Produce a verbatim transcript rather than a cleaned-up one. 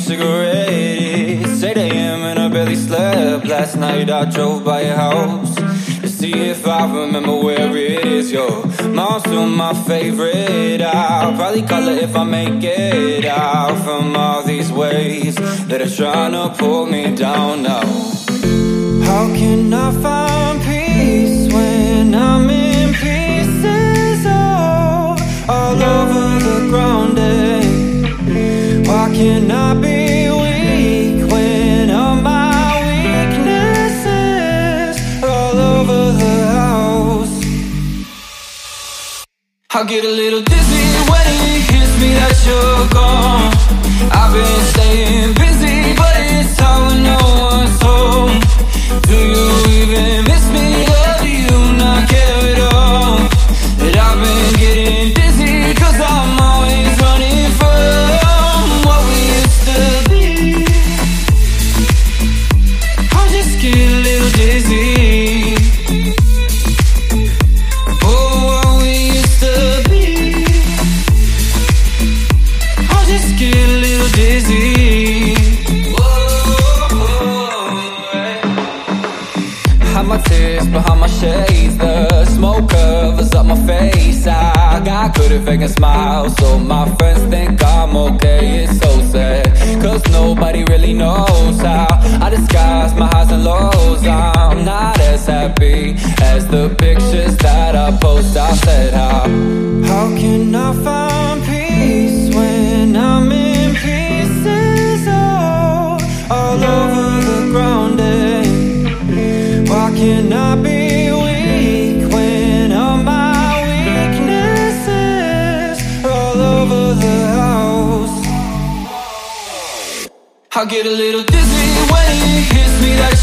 cigarette. It's eight a m and I barely slept. Last night I drove by your house to see if I remember where it is. Your mom's still my favorite. I'll probably call her if I make it out from all these ways that are trying to pull me down now. How can I find peace when I'm in pieces all, all over the ground? And why can't I be weak when all my weaknesses are all over the house? I get a little dizzy when it hits me that you're gone. I've been staying busy, but it's hard when no one's home. Do you even miss me, or do you not care at all? That I've been getting dizzy, cause I'm always running from what we used to be. I just get a little dizzy. Oh, what we used to be. I just get a little dizzy. My tears behind my shades, the smoke covers up my face. I got good at faking smiles, so my friends think I'm okay. It's so sad, cause nobody really knows how I disguise my highs and lows. I'm not as happy as the pictures that I post. I said how, how can I find peace when I'm in pieces all, all over the ground? Why can't I be weak when all my weaknesses are all over the house? I get a little dizzy when it hits me that